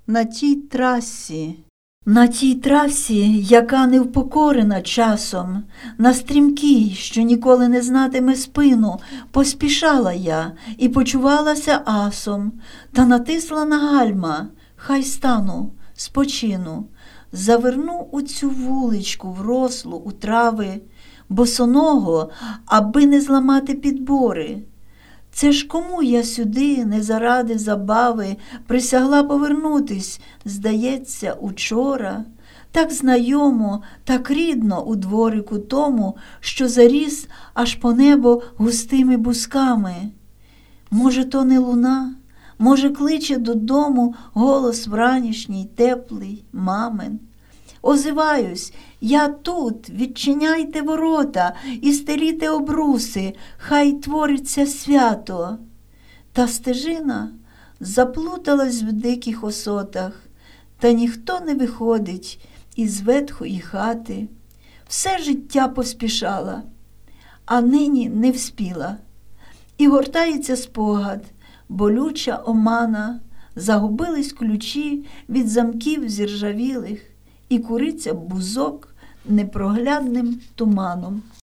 на тій трасі, яка не впокорена часом, на стрімкій, що ніколи не знатиме спину, поспішала я і почувалася асом, та натисла на гальма, хай стану, спочину, заверну у цю вуличку врослу у трави, босоного, аби не зламати підбори. Це ж кому я сюди, не заради забави, присягла повернутись, здається, учора, так знайомо, так рідно у дворику тому, що заріс аж по небо густими бусками. Може, то не луна, може, кличе додому голос вранішній, теплий, мамин. Озиваюсь, я тут, відчиняйте ворота і стеліте обруси, хай твориться свято. Та стежина заплуталась в диких осотах, та ніхто не виходить із ветхої хати. Все життя поспішала, а нині не вспіла. І гортається спогад, болюча омана, загубились ключі від замків зіржавілих, і куриться бузок непроглядним туманом.